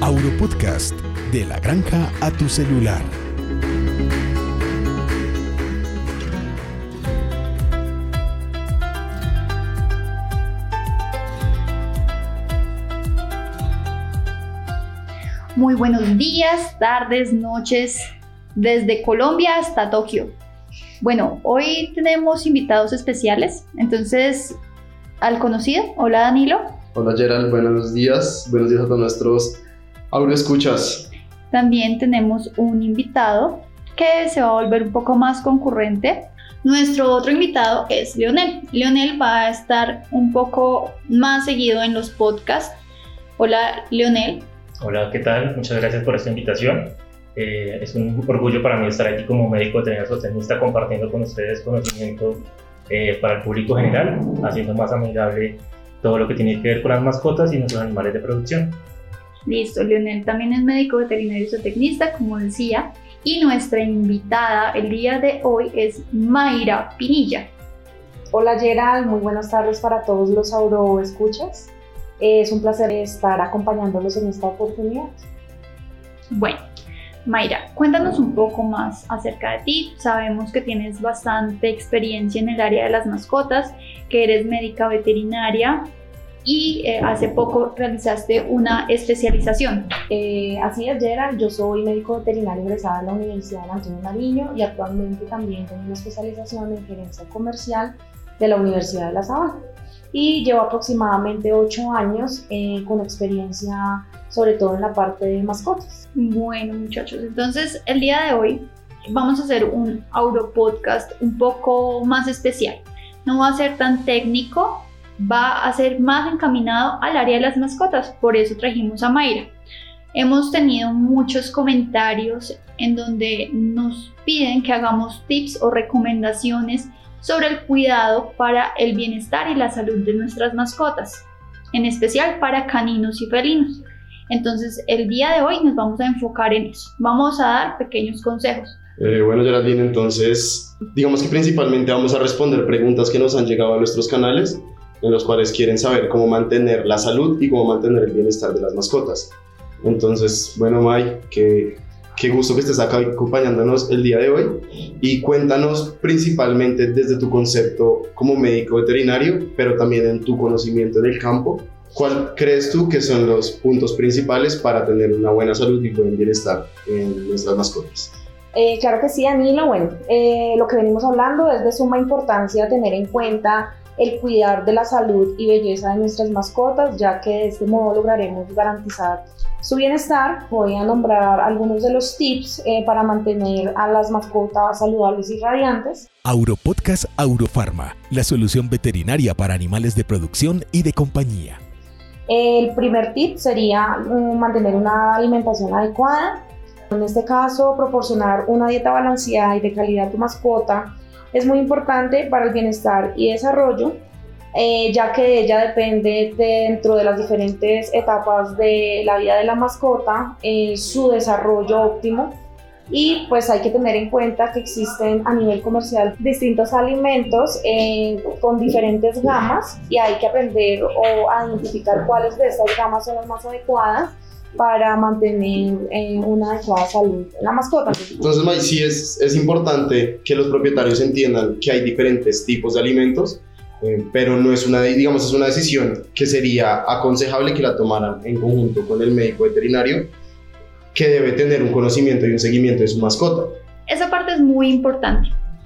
Auropodcast, de la granja a tu celular. Muy buenos días, tardes, noches, desde Colombia hasta Tokio. Bueno, hoy tenemos invitados especiales, entonces, al conocido. Hola, Danilo. Hola, Gerald, buenos días a todos nuestros audioescuchas. También tenemos un invitado que se va a volver un poco más concurrente. Nuestro otro invitado es Leonel. Leonel va a estar un poco más seguido en los podcasts. Hola, Leonel. Hola, ¿qué tal? Muchas gracias por esta invitación. Es un orgullo para mí estar aquí como médico veterinario zootecnista compartiendo con ustedes conocimiento para el público general, haciendo más amigable todo lo que tiene que ver con las mascotas y nuestros animales de producción. Listo, Leonel también es médico veterinario zootecnista, como decía, y nuestra invitada el día de hoy es Mayra Pinilla. Hola, Gerald, muy buenas tardes para todos los auroescuchas. Es un placer estar acompañándolos en esta oportunidad. Bueno, Mayra, cuéntanos un poco más acerca de ti. Sabemos que tienes bastante experiencia en el área de las mascotas, que eres médica veterinaria y hace poco realizaste una especialización. Así es, Gerald, yo soy médico veterinario egresada de la Universidad de Antonio Nariño y actualmente también tengo una especialización en gerencia comercial de la Universidad de La Sabana. Y llevo aproximadamente 8 años con experiencia sobre todo en la parte de mascotas. Bueno, muchachos, entonces el día de hoy vamos a hacer un Auropodcast un poco más especial. No va a ser tan técnico, va a ser más encaminado al área de las mascotas, por eso trajimos a Mayra. Hemos tenido muchos comentarios en donde nos piden que hagamos tips o recomendaciones sobre el cuidado para el bienestar y la salud de nuestras mascotas, en especial para caninos y felinos. Entonces, el día de hoy nos vamos a enfocar en eso. Vamos a dar pequeños consejos. Bueno, Geraldine, entonces, digamos que principalmente vamos a responder preguntas que nos han llegado a nuestros canales, en los cuales quieren saber cómo mantener la salud y cómo mantener el bienestar de las mascotas. Entonces, bueno, May, qué gusto que estés acá acompañándonos el día de hoy y cuéntanos principalmente desde tu concepto como médico veterinario, pero también en tu conocimiento en el campo, ¿cuál crees tú que son los puntos principales para tener una buena salud y buen bienestar en nuestras mascotas? Claro que sí, Danilo. Bueno, lo que venimos hablando es de suma importancia tener en cuenta el cuidar de la salud y belleza de nuestras mascotas, ya que de este modo lograremos garantizar su bienestar. Voy a nombrar algunos de los tips para mantener a las mascotas saludables y radiantes. Auropodcast Aurofarma, la solución veterinaria para animales de producción y de compañía. El primer tip sería mantener una alimentación adecuada. En este caso, proporcionar una dieta balanceada y de calidad a tu mascota es muy importante para el bienestar y desarrollo, ya que de ella depende dentro de las diferentes etapas de la vida de la mascota su desarrollo óptimo. Y pues hay que tener en cuenta que existen a nivel comercial distintos alimentos con diferentes gamas y hay que aprender a identificar cuáles de estas gamas son las más adecuadas para mantener una adecuada salud en la mascota. Entonces, May, sí es importante que los propietarios entiendan que hay diferentes tipos de alimentos, pero no es es una decisión que sería aconsejable que la tomaran en conjunto con el médico veterinario, que debe tener un conocimiento y un seguimiento de su mascota. Esa parte es muy importante.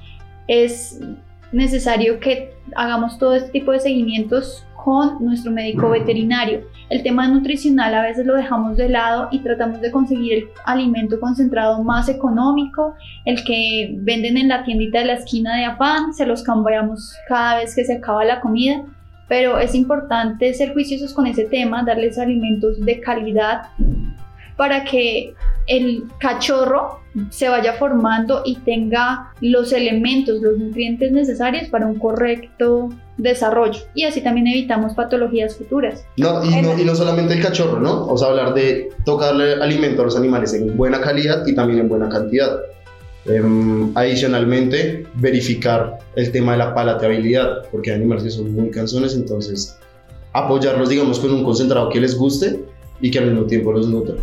Es necesario que hagamos todo este tipo de seguimientos con nuestro médico veterinario. El tema nutricional a veces lo dejamos de lado y tratamos de conseguir el alimento concentrado más económico, el que venden en la tiendita de la esquina de afán, se los cambiamos cada vez que se acaba la comida, pero es importante ser juiciosos con ese tema, darles alimentos de calidad para que el cachorro se vaya formando y tenga los elementos, los nutrientes necesarios para un correcto desarrollo, y así también evitamos patologías futuras. Y no solamente el cachorro, ¿no? O sea, hablar de tocarle alimento a los animales en buena calidad y también en buena cantidad. Adicionalmente, verificar el tema de la palatabilidad, porque hay animales que son muy cansones, entonces apoyarlos, digamos, con un concentrado que les guste y que al mismo tiempo los nutra.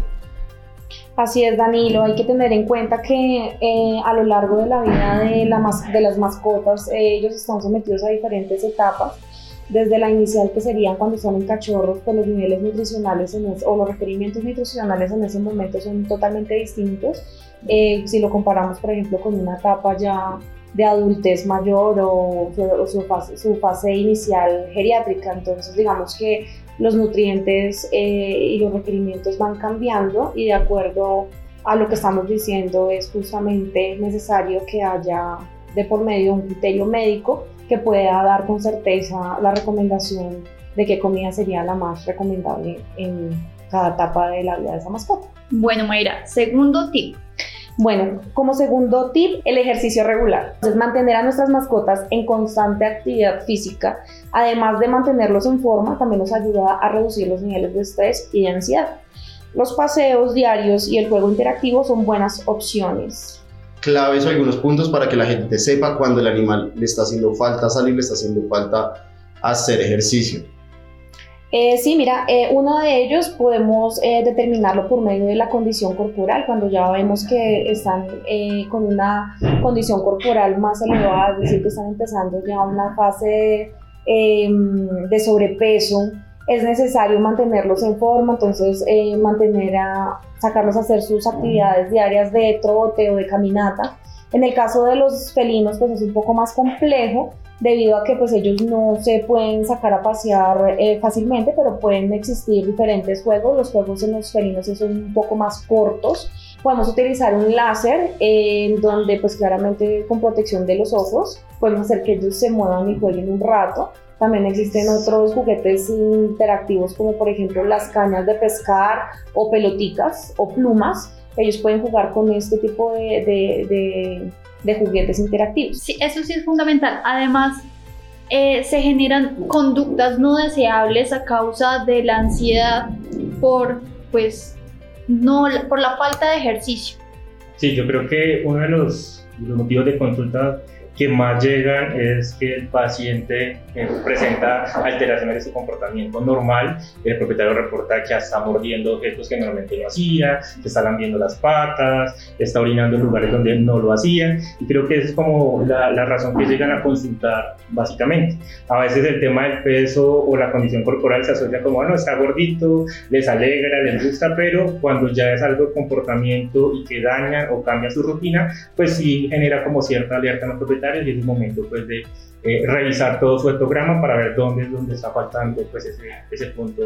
Así es, Danilo, hay que tener en cuenta que a lo largo de la vida de las mascotas, ellos están sometidos a diferentes etapas. Desde la inicial, que serían cuando están en cachorros, pues los niveles nutricionales o los requerimientos nutricionales en ese momento son totalmente distintos. Si lo comparamos, por ejemplo, con una etapa ya de adultez mayor o su fase inicial geriátrica. Entonces, digamos que los nutrientes y los requerimientos van cambiando, y de acuerdo a lo que estamos diciendo es justamente necesario que haya de por medio un criterio médico que pueda dar con certeza la recomendación de qué comida sería la más recomendable en cada etapa de la vida de esa mascota. Bueno, Mayra, segundo tip. Bueno, como segundo tip, el ejercicio regular. Entonces, mantener a nuestras mascotas en constante actividad física, además de mantenerlos en forma, también nos ayuda a reducir los niveles de estrés y de ansiedad. Los paseos diarios y el juego interactivo son buenas opciones. Claves o algunos puntos para que la gente sepa cuando el animal le está haciendo falta salir, le está haciendo falta hacer ejercicio. Sí, mira, uno de ellos podemos determinarlo por medio de la condición corporal. Cuando ya vemos que están con una condición corporal más elevada, es decir, que están empezando ya una fase de sobrepeso, es necesario mantenerlos en forma. Entonces sacarlos a hacer sus actividades diarias de trote o de caminata. En el caso de los felinos, pues es un poco más complejo, debido a que pues ellos no se pueden sacar a pasear fácilmente, pero pueden existir diferentes juegos. Los juegos en los felinos son un poco más cortos. Podemos utilizar un láser donde pues claramente con protección de los ojos podemos hacer que ellos se muevan y jueguen un rato. También existen otros juguetes interactivos, como por ejemplo las cañas de pescar o pelotitas o plumas. Ellos pueden jugar con este tipo de juguetes interactivos. Sí, eso sí es fundamental. Además, se generan conductas no deseables a causa de la ansiedad por la falta de ejercicio. Sí, yo creo que uno de los motivos de consulta que más llegan es que el paciente presenta alteraciones de su comportamiento normal. El propietario reporta que está mordiendo objetos que normalmente no hacía, que está lambiendo las patas, está orinando en lugares donde no lo hacía, y creo que esa es como la razón que llegan a consultar básicamente. A veces el tema del peso o la condición corporal se asocia como, bueno, está gordito, les alegra, les gusta, pero cuando ya es algo de comportamiento y que daña o cambia su rutina, pues sí genera como cierta alerta en los propietarios, y es el momento pues de revisar todo su histograma para ver dónde está faltando pues ese punto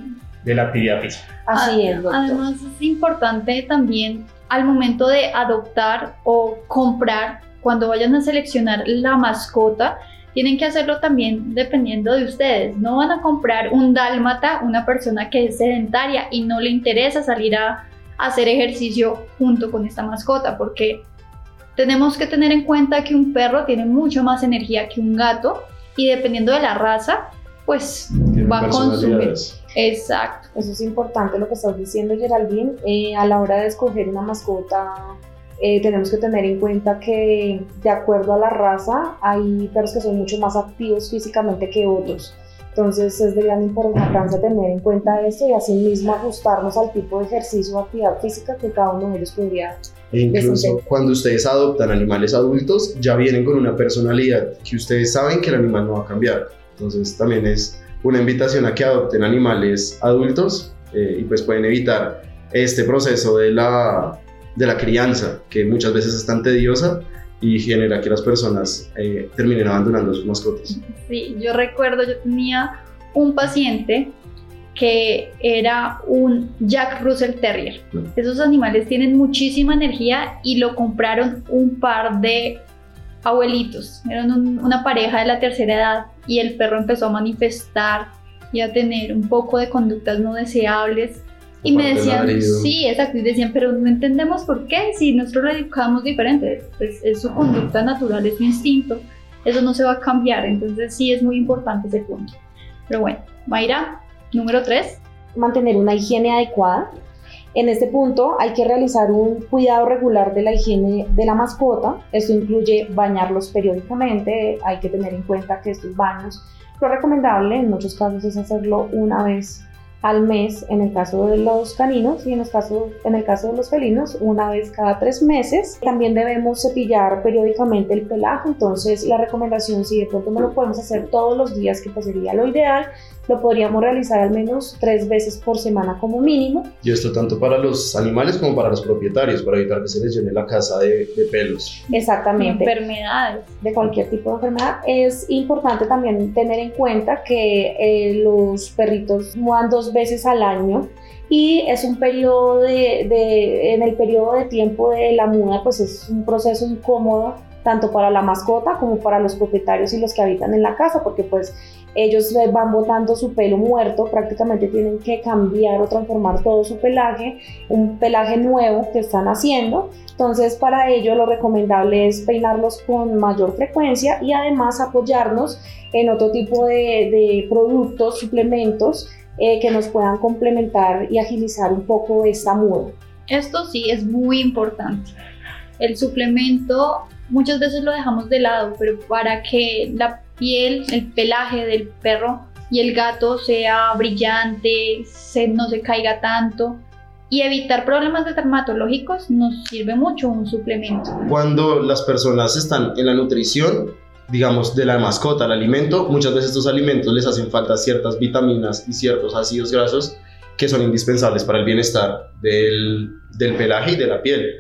de la actividad física. Así es, doctor. Además es importante también al momento de adoptar o comprar, cuando vayan a seleccionar la mascota, tienen que hacerlo también dependiendo de ustedes. No van a comprar un dálmata, una persona que es sedentaria y no le interesa salir a hacer ejercicio junto con esta mascota, porque tenemos que tener en cuenta que un perro tiene mucho más energía que un gato, y dependiendo de la raza, pues va a consumir. Exacto. Eso es importante lo que estás diciendo, Geraldine. A la hora de escoger una mascota, tenemos que tener en cuenta que de acuerdo a la raza hay perros que son mucho más activos físicamente que otros. Entonces es de gran importancia tener en cuenta esto y así mismo ajustarnos al tipo de ejercicio o actividad física que cada uno de ellos podría incluso cuando ustedes adoptan animales adultos, ya vienen con una personalidad que ustedes saben que el animal no va a cambiar. Entonces también es una invitación a que adopten animales adultos y pues pueden evitar este proceso de la crianza, que muchas veces es tan tediosa y genera que las personas terminen abandonando a sus mascotas. Sí, yo recuerdo, yo tenía un paciente que era un Jack Russell Terrier. Esos animales tienen muchísima energía y lo compraron un par de abuelitos. Eran una pareja de la tercera edad, y el perro empezó a manifestar y a tener un poco de conductas no deseables. Y me decían, sí, exacto, y decían, pero no entendemos por qué, si nosotros lo educamos diferente, pues es su conducta natural, es su instinto, eso no se va a cambiar. Entonces sí es muy importante ese punto. Pero bueno, Mayra, número 3. Mantener una higiene adecuada. En este punto hay que realizar un cuidado regular de la higiene de la mascota. Esto incluye bañarlos periódicamente. Hay que tener en cuenta que estos baños, lo recomendable en muchos casos es hacerlo una vez al mes en el caso de los caninos y en el caso de los felinos 1 vez cada 3 meses. También debemos cepillar periódicamente el pelaje, entonces la recomendación, si de pronto no lo podemos hacer todos los días, que pues sería lo ideal, lo podríamos realizar al menos 3 veces por semana como mínimo. Y esto tanto para los animales como para los propietarios, para evitar que se les llene la casa de pelos. Exactamente. Enfermedades. De cualquier tipo de enfermedad. Es importante también tener en cuenta que los perritos mudan 2 veces al año y es un periodo en el periodo de tiempo de la muda, pues es un proceso incómodo tanto para la mascota como para los propietarios y los que habitan en la casa, porque pues ellos van botando su pelo muerto, prácticamente tienen que cambiar o transformar todo su pelaje, un pelaje nuevo que están haciendo. Entonces para ello lo recomendable es peinarlos con mayor frecuencia y además apoyarnos en otro tipo de productos, suplementos que nos puedan complementar y agilizar un poco esta muda. Esto sí es muy importante. El suplemento muchas veces lo dejamos de lado, pero para que la piel, el pelaje del perro y el gato sea brillante, no se caiga tanto y evitar problemas dermatológicos, nos sirve mucho un suplemento. Cuando las personas están en la nutrición, digamos, de la mascota, el alimento, muchas veces estos alimentos les hacen falta ciertas vitaminas y ciertos ácidos grasos que son indispensables para el bienestar del pelaje y de la piel.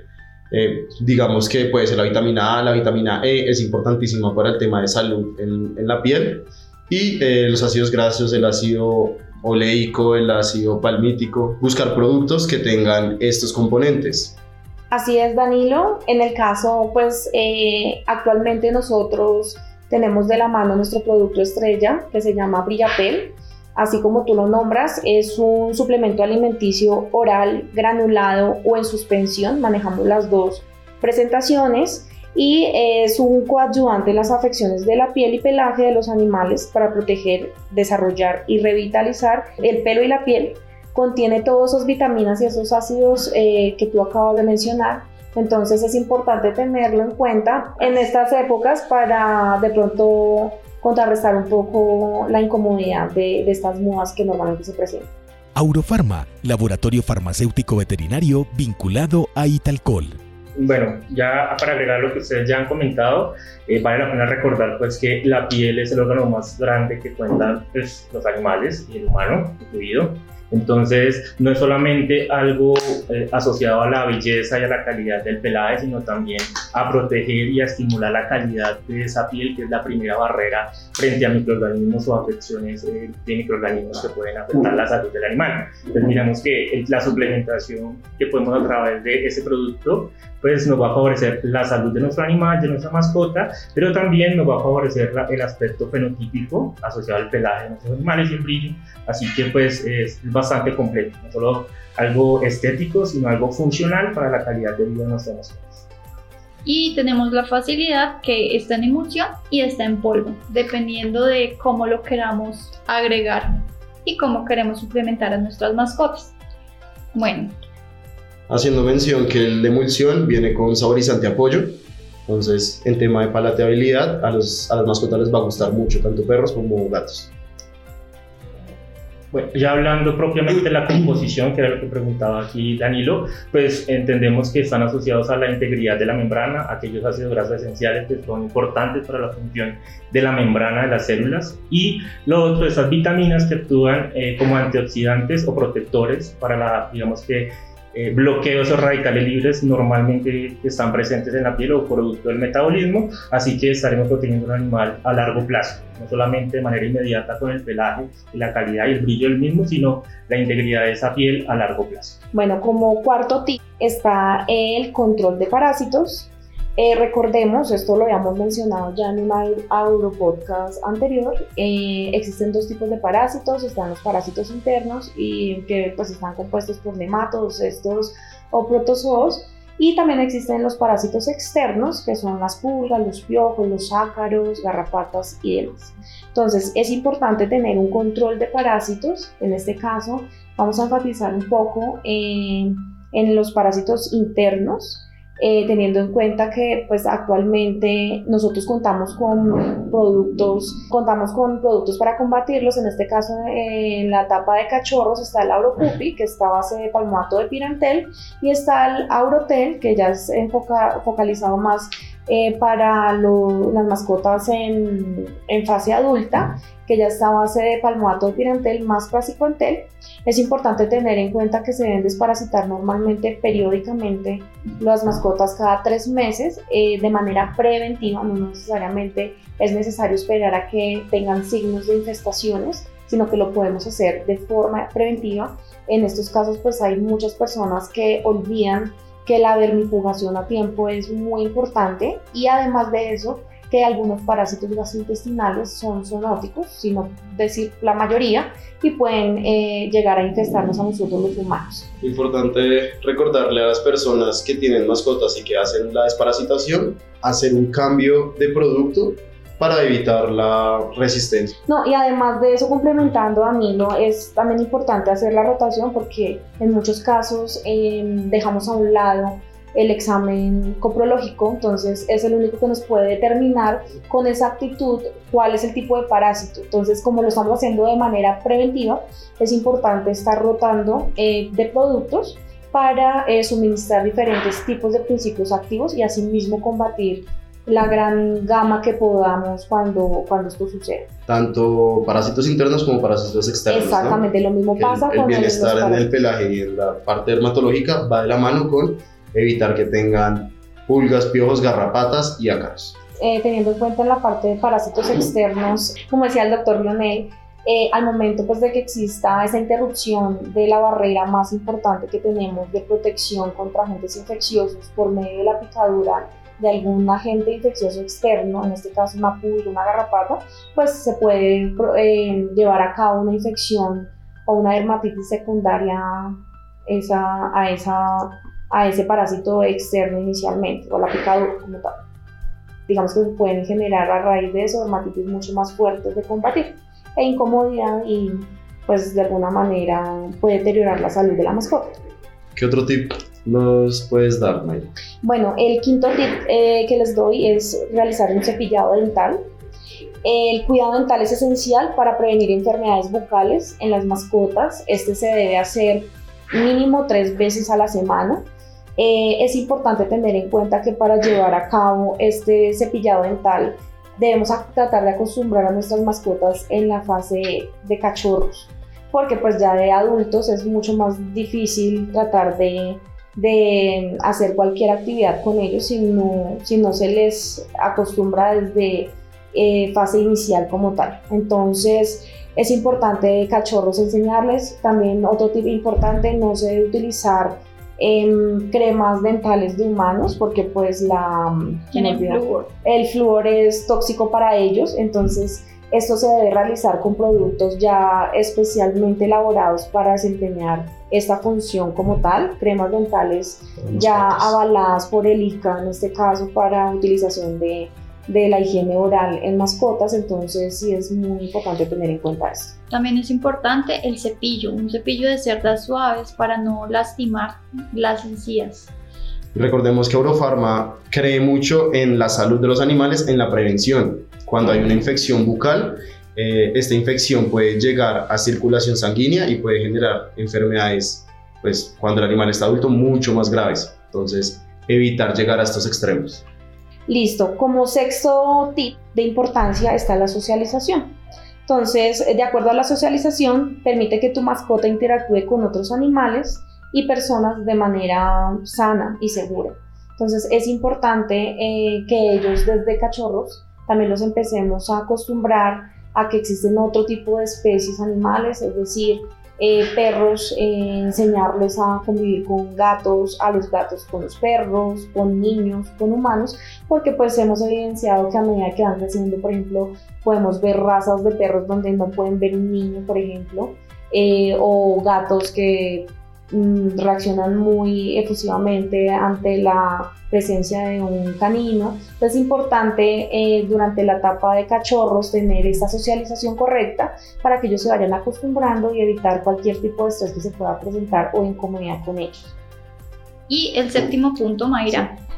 Digamos que puede ser la vitamina A, la vitamina E, es importantísima para el tema de salud en la piel, y los ácidos grasos, el ácido oleico, el ácido palmítico, buscar productos que tengan estos componentes. Así es, Danilo. En el caso, pues actualmente nosotros tenemos de la mano nuestro producto estrella que se llama Brillapel. Así como tú lo nombras, es un suplemento alimenticio oral, granulado o en suspensión, manejamos las 2 presentaciones, y es un coadyuvante en las afecciones de la piel y pelaje de los animales para proteger, desarrollar y revitalizar el pelo y la piel. Contiene todas esas vitaminas y esos ácidos que tú acabas de mencionar. Entonces es importante tenerlo en cuenta en estas épocas para de pronto contrarrestar un poco la incomodidad de estas mudas que normalmente se presentan. Aurofarma, laboratorio farmacéutico veterinario vinculado a Italcol. Bueno, ya para agregar lo que ustedes ya han comentado, vale la pena recordar pues que la piel es el órgano más grande que cuentan pues, los animales y el humano incluido. Entonces, no es solamente algo asociado a la belleza y a la calidad del pelaje, sino también a proteger y a estimular la calidad de esa piel, que es la primera barrera frente a microorganismos o afecciones de microorganismos que pueden afectar la salud del animal. Entonces, miramos que la suplementación que podemos a través de ese producto, pues nos va a favorecer la salud de nuestro animal, de nuestra mascota, pero también nos va a favorecer el aspecto fenotípico asociado al pelaje de nuestros animales y el brillo. Así que pues es bastante completo, no solo algo estético, sino algo funcional para la calidad de vida de nuestras mascotas. Y tenemos la facilidad que está en emulsión y está en polvo, dependiendo de cómo lo queramos agregar y cómo queremos suplementar a nuestras mascotas. Bueno. Haciendo mención que el de emulsión viene con saborizante a pollo, entonces en tema de palateabilidad a las mascotas les va a gustar mucho, tanto perros como gatos. Bueno, ya hablando propiamente de la composición, que era lo que preguntaba aquí Danilo, pues entendemos que están asociados a la integridad de la membrana, aquellos ácidos grasos esenciales que son importantes para la función de la membrana de las células, y lo otro, esas vitaminas que actúan como antioxidantes o protectores para la, digamos que, bloqueo esos radicales libres normalmente están presentes en la piel o producto del metabolismo, así que estaremos protegiendo un animal a largo plazo, no solamente de manera inmediata con el pelaje y la calidad y el brillo del mismo, sino la integridad de esa piel a largo plazo. Bueno, como cuarto tip está el control de parásitos. Recordemos, esto lo habíamos mencionado ya en un Auropodcast anterior, existen 2 tipos de parásitos, están los parásitos internos y que pues están compuestos por nematodos, cestos o protozoos, y también existen los parásitos externos que son las pulgas, los piojos, los ácaros, garrapatas y demás. Entonces es importante tener un control de parásitos. En este caso vamos a enfatizar un poco en los parásitos internos. teniendo en cuenta que pues actualmente nosotros contamos con productos para combatirlos. En este caso, en la etapa de cachorros está el Auropupi, que está a base de palmato de Pirantel, y está el Aurotel, que ya es focalizado más para las mascotas en fase adulta, que ya está a base de palmato de Pirantel más praziquantel. Es importante tener en cuenta que se deben desparasitar normalmente periódicamente las mascotas cada 3 meses de manera preventiva. No necesariamente es necesario esperar a que tengan signos de infestaciones, sino que lo podemos hacer de forma preventiva. En estos casos pues hay muchas personas que olvidan que la vermifugación a tiempo es muy importante, y además de eso que algunos parásitos gastrointestinales son zoonóticos, sino decir la mayoría, y pueden llegar a infestarnos a nosotros los humanos. Importante recordarle a las personas que tienen mascotas y que hacen la desparasitación, hacer un cambio de producto para evitar la resistencia. No, y además de eso, complementando a Danilo, es también importante hacer la rotación, porque en muchos casos dejamos a un lado el examen coprológico. Entonces es el único que nos puede determinar con exactitud cuál es el tipo de parásito. Entonces, como lo estamos haciendo de manera preventiva, es importante estar rotando de productos para suministrar diferentes tipos de principios activos y asimismo combatir la gran gama que podamos cuando esto sucede. Tanto parásitos internos como parásitos externos. Exactamente, ¿no? Lo mismo pasa el con bienestar en el pelaje y en la parte dermatológica va de la mano con evitar que tengan pulgas, piojos, garrapatas y ácaros. Teniendo en cuenta la parte de parásitos externos, como decía el doctor Lionel, al momento pues de que exista esa interrupción de la barrera más importante que tenemos de protección contra agentes infecciosos por medio de la picadura de algún agente infeccioso externo, en este caso una pulga, una garrapata, pues se puede llevar a cabo una infección o una dermatitis secundaria a ese parásito externo inicialmente, o la picadura como tal. Digamos que se pueden generar a raíz de eso dermatitis mucho más fuertes de combatir e incomodidad, y pues de alguna manera puede deteriorar la salud de la mascota. ¿Qué otro tip nos puedes dar, Mayra? Bueno, el quinto tip que les doy es realizar un cepillado dental. El cuidado dental es esencial para prevenir enfermedades bucales en las mascotas. Este se debe hacer mínimo 3 veces a la semana. Es importante tener en cuenta que para llevar a cabo este cepillado dental debemos tratar de acostumbrar a nuestras mascotas en la fase de cachorros, porque pues ya de adultos es mucho más difícil tratar de hacer cualquier actividad con ellos si no se les acostumbra desde fase inicial como tal. Entonces es importante de cachorros enseñarles. También otro tip importante: no se debe utilizar cremas dentales de humanos, porque pues el flúor es tóxico para ellos. Entonces esto se debe realizar con productos ya especialmente elaborados para desempeñar esta función como tal, cremas dentales ya avaladas por el ICA, en este caso para utilización de la higiene oral en mascotas. Entonces sí es muy importante tener en cuenta esto. También es importante el cepillo, un cepillo de cerdas suaves para no lastimar las encías. Recordemos que Aurofarma cree mucho en la salud de los animales, en la prevención. Cuando hay una infección bucal, esta infección puede llegar a circulación sanguínea y puede generar enfermedades, pues cuando el animal está adulto, mucho más graves. Entonces, evitar llegar a estos extremos. Listo, como sexto tip de importancia está la socialización. Entonces, de acuerdo a la socialización, permite que tu mascota interactúe con otros animales y personas de manera sana y segura. Entonces, es importante que ellos desde cachorros también los empecemos a acostumbrar a que existen otro tipo de especies animales, es decir, perros, enseñarles a convivir con gatos, a los gatos con los perros, con niños, con humanos, porque pues hemos evidenciado que a medida que van creciendo, por ejemplo, podemos ver razas de perros donde no pueden ver un niño, por ejemplo, o gatos que reaccionan muy efusivamente ante la presencia de un canino. Entonces es importante durante la etapa de cachorros tener esta socialización correcta para que ellos se vayan acostumbrando y evitar cualquier tipo de estrés que se pueda presentar o incomodidad con ellos. Y el séptimo punto, Mayra.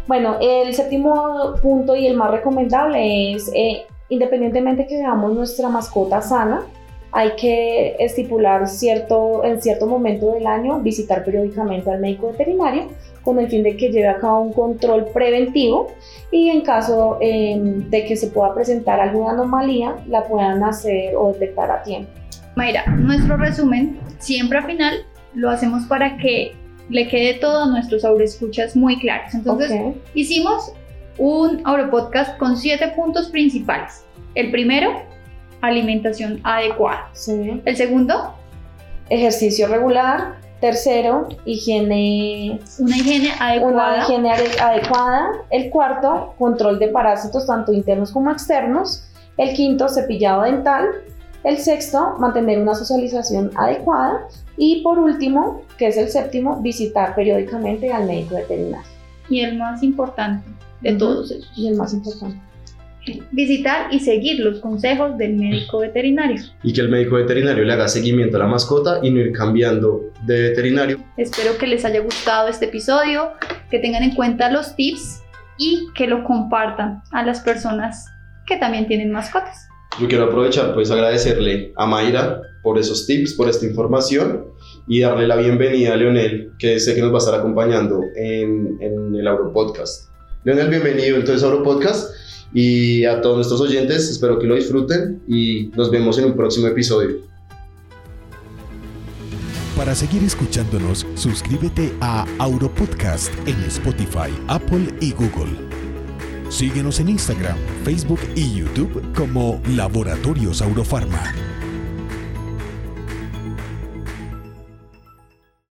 Bueno, el séptimo punto y el más recomendable es, independientemente que veamos nuestra mascota sana, hay que estipular en cierto momento del año visitar periódicamente al médico veterinario con el fin de que lleve a cabo un control preventivo y en caso de que se pueda presentar alguna anomalía, la puedan hacer o detectar a tiempo. Mayra, nuestro resumen siempre al final lo hacemos para que le quede todo a nuestros auroescuchas muy claros. Entonces, hicimos un auropodcast con 7 puntos principales. El primero, alimentación adecuada. Sí. El segundo, ejercicio regular. Tercero, una higiene adecuada. El cuarto, control de parásitos tanto internos como externos. El quinto, cepillado dental. El sexto, mantener una socialización adecuada. Y por último, que es el séptimo, visitar periódicamente al médico veterinario. Y el más importante de todos esos. Y el más importante. Visitar y seguir los consejos del médico veterinario. Y que el médico veterinario le haga seguimiento a la mascota y no ir cambiando de veterinario. Espero que les haya gustado este episodio, que tengan en cuenta los tips y que lo compartan a las personas que también tienen mascotas. Yo quiero aprovechar pues agradecerle a Mayra por esos tips, por esta información y darle la bienvenida a Leonel, que sé que nos va a estar acompañando en el Auropodcast. Leonel, bienvenido entonces a Auropodcast y a todos nuestros oyentes, espero que lo disfruten y nos vemos en un próximo episodio. Para seguir escuchándonos, suscríbete a Auropodcast en Spotify, Apple y Google. Síguenos en Instagram, Facebook y YouTube como Laboratorios Aurofarma.